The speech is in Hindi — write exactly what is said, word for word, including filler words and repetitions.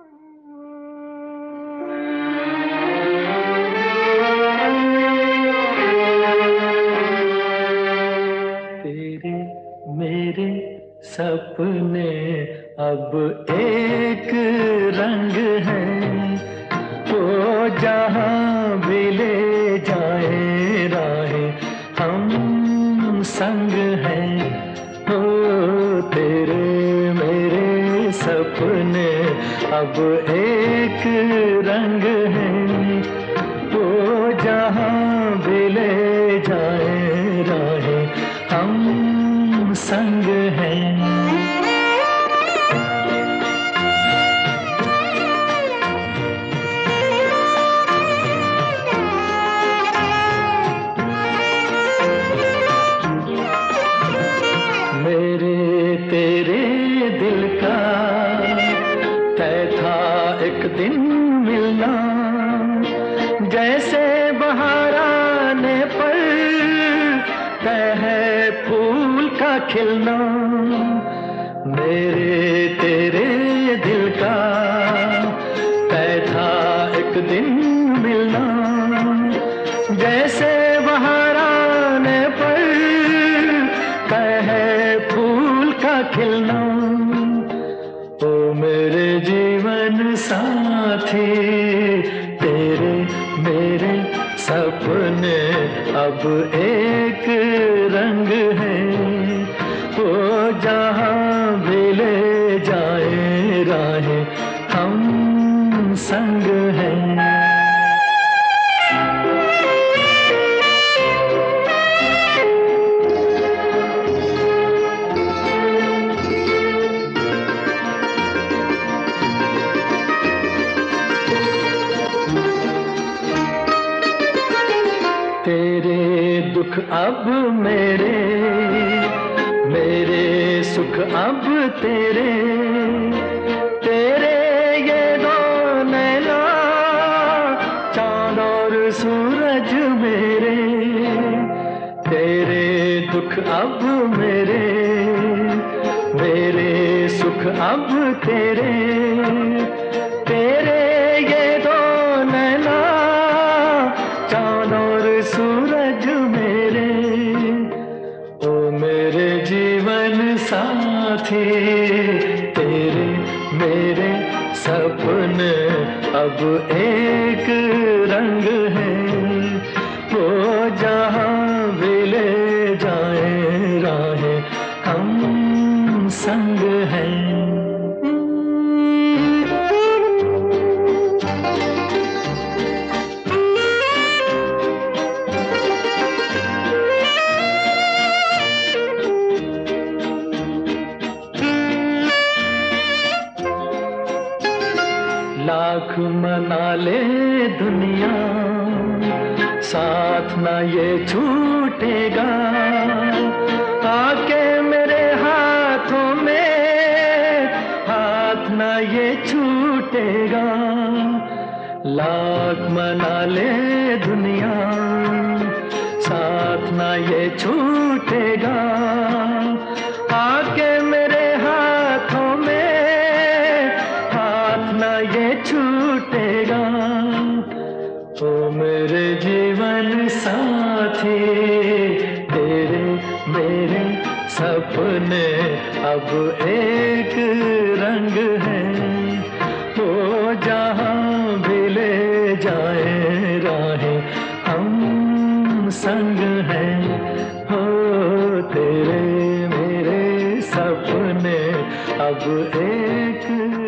तेरे मेरे सपने अब एक रंग हैं, वो जहाँ भी ले जाए राहें हम संग हैं। ओ तेरे मेरे सपने अब एक रंग हैं, वो जहाँ भी ले जाए राहें हम संग हैं। मेरे तेरे दिल का तय था एक दिन मिलना, जैसे बहार आने पर तय है फूल का खिलना। मेरे तेरे दिल का तय था एक दिन मिलना, जैसे बहार आने पर तय है फूल का खिलना। ओ मेरे जीवन साथी, तेरे मेरे सपने अब एक रंग हैं, वो जहाँ भी ले जाए राहें हम संग हैं। तेरे दुख अब मेरे, मेरे सुख अब तेरे, तेरे ये दो नैना चाँद और सूरज मेरे। तेरे दुख अब मेरे, मेरे सुख अब तेरे, तेरे ये दो नैना चाँद और सूरज मेरे। ओ मेरे जीवन साथी, तेरे मेरे सपने अब एक रंग हैं, वो जहाँ भी ले जाए राहें हम संग हैं। लाख मना ले दुनिया, साथ ना ये छूटेगा। आके मेरे हाथों में हाथ ना ये छूटेगा। लाख मना ले दुनिया, साथ ना ये छूटेगा। आके मेरे हाथों में हाथ ना ये छूटेगा। ओ मेरे जीवन साथी, तेरे मेरे सपने अब एक रंग हैं, वो जहाँ भी ले जाए राहें हम संग हैं। हो तेरे मेरे सपने अब एक